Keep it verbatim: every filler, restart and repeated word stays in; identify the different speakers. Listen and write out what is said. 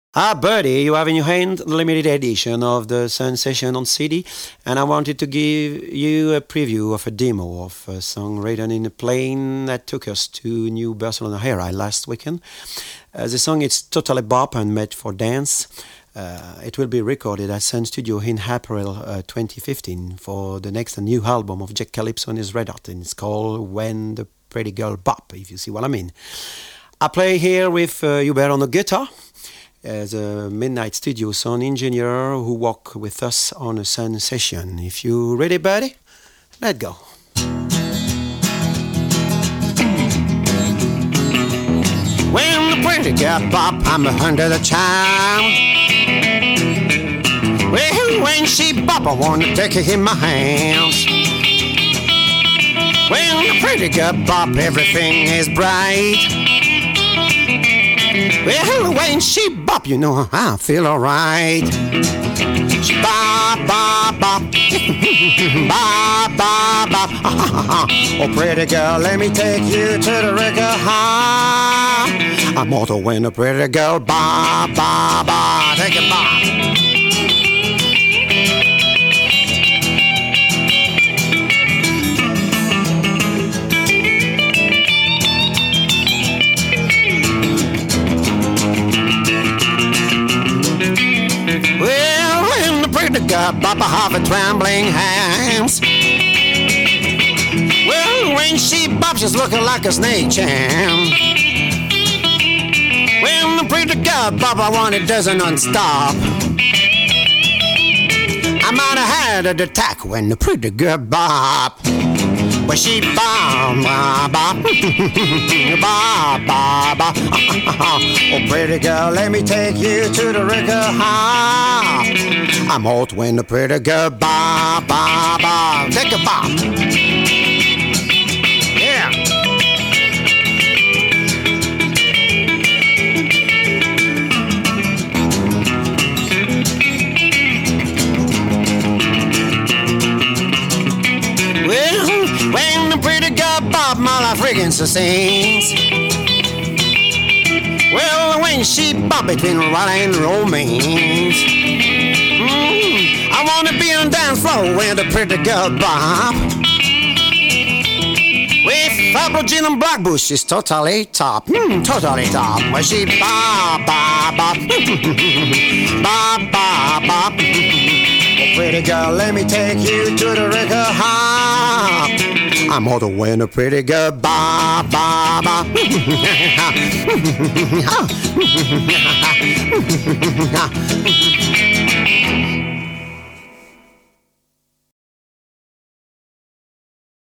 Speaker 1: Ah, Birdie, you have in your hand the limited edition of the Sun Session on C D, and I wanted to give you a preview of a demo of a song written in a plane that took us to New Barcelona Air last weekend. Uh, the song is totally bop and made for dance. Uh, it will be recorded at Sun Studio in April uh, twenty fifteen for the next new album of Jack Calypso and his Red Hot, and it's called When the Pretty Girl Bop, if you see what I mean. I play here with uh, Hubert on the guitar, as a Midnight Studio sound engineer who work with us on a Sun Session. If you ready, buddy, let's go. When the pretty girl bop, I'm under the charm. Well, when she bop, I want to take her in my hands. When the pretty girl bop, everything is bright. Well, when she bop, you know I feel alright. She bop, bop, bop, bop, bop, bop. Oh, pretty girl, let me take you to the rigger. I'm auto when a pretty girl bop, bop, bop. Take it, bop. Got Papa half a trembling hands. Well, when she bops, she's looking like a snake charm. When the pretty girl bop, I want it doesn't non-stop. I might have had an attack when the pretty girl bop. When she bop, bop, bop, bop, bop, bop. Oh, pretty girl, let me take you to the rigger. I'm hot when the pretty girl bop, bop, bop. Take a bop. Yeah. Well, when the pretty girl bop, my life friggin' so sings. Well, when she bop between rock and romance. I wanna be on dance floor where the pretty girl bop. With apple gin and blackbush, she's totally top, mm, totally top. Where she bop, bop, bop, bop, bop, bop. Oh, pretty girl, let me take you to the rigger hop. I'm all the way in a pretty girl bop, bop, bop.